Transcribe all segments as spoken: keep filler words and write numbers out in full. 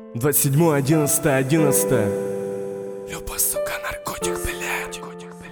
двадцать седьмое одиннадцатое одиннадцатое. Любовь, сука, наркотик, блядь.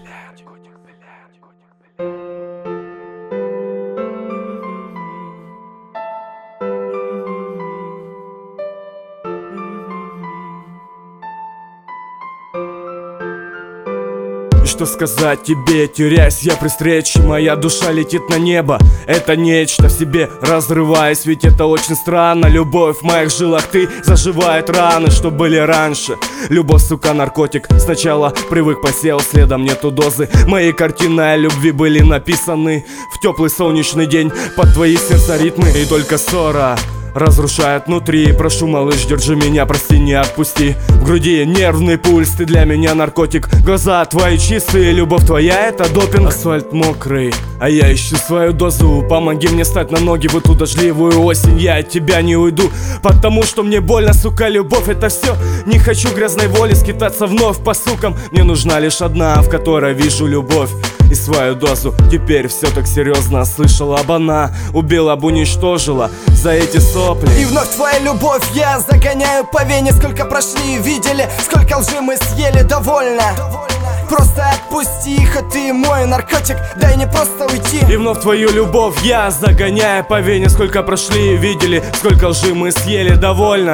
И что сказать тебе, теряюсь я при встрече. Моя душа летит на небо, это нечто в себе разрываясь. Ведь это очень странно, любовь в моих жилах, ты заживает раны, что были раньше. Любовь, сука, наркотик, сначала привык, посеял, следом нету дозы. Мои картины о любви были написаны в теплый солнечный день под твои сердцеритмы. И только ссора разрушает внутри. Прошу, малыш, держи меня, прости, не отпусти. В груди нервный пульс, ты для меня наркотик. Глаза твои чистые, любовь твоя это допинг. Асфальт мокрый, а я ищу свою дозу. Помоги мне встать на ноги в эту дождливую осень. Я от тебя не уйду, потому что мне больно, сука, любовь это все. Не хочу грязной воли скитаться вновь по сукам. Мне нужна лишь одна, в которой вижу любовь и свою дозу. Теперь все так серьезно, слышала об она. Убила бы, уничтожила за эти сопли. И вновь твоя любовь я загоняю по вене. Сколько прошли и видели, сколько лжи мы съели, довольно. Просто отпусти их, а ты мой наркотик, дай мне просто уйти. И вновь твою любовь я загоняю по вене. Сколько прошли и видели, сколько лжи мы съели, довольно.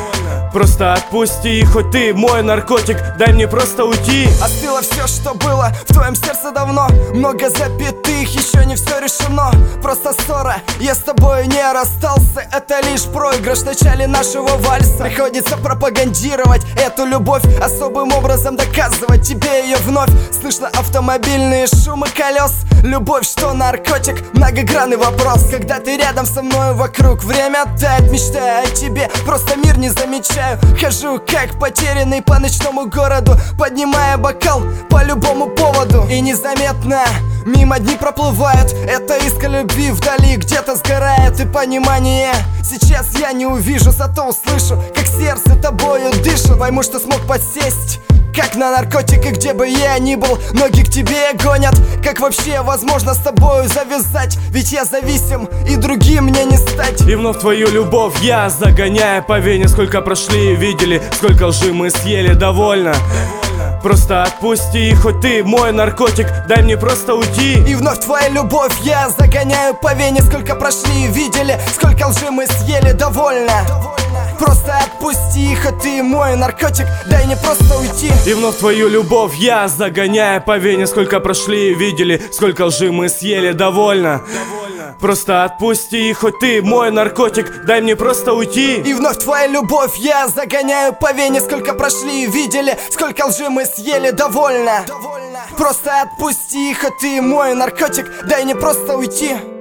Просто отпусти, хоть ты мой наркотик, дай мне просто уйти. Остыло все, что было в твоем сердце давно. Много запятых, еще не все решено. Просто ссора, я с тобой не расстался. Это лишь проигрыш в начале нашего вальса. Приходится пропагандировать эту любовь, особым образом доказывать тебе ее вновь. Слышно автомобильные шумы колес. Любовь, что наркотик, многогранный вопрос. Когда ты рядом со мной, вокруг время тает. Мечтаю о тебе, просто мир не замечаю. Хожу как потерянный по ночному городу, поднимая бокал по любому поводу. И незаметно мимо дни проплывают. Это искра любви вдали где-то сгорает. И понимание сейчас я не увижу, зато услышу, как сердце тобою дышит. Пойму, что смог подсесть как на наркотик, и где бы я ни был, ноги к тебе гонят. Как вообще возможно с тобою завязать? Ведь я зависим, и другим мне не стать. И вновь твою любовь я загоняю по вене. Сколько прошли и видели, сколько лжи мы съели, довольно. Просто отпусти, хоть ты мой наркотик, дай мне просто уйти. И вновь твоя любовь я загоняю по вене. Сколько прошли и видели, сколько лжи мы съели, довольно. Просто отпусти их, а ты мой наркотик, дай мне просто уйти. И вновь твою любовь я загоняю по вене. Сколько прошли и видели, сколько лжи мы съели, довольно. Просто отпусти, хоть ты мой наркотик, дай мне просто уйти. И вновь твоя любовь я загоняю по вене. Сколько прошли и видели, сколько лжи мы съели, довольно. Просто отпусти их, а ты мой наркотик, дай мне просто уйти.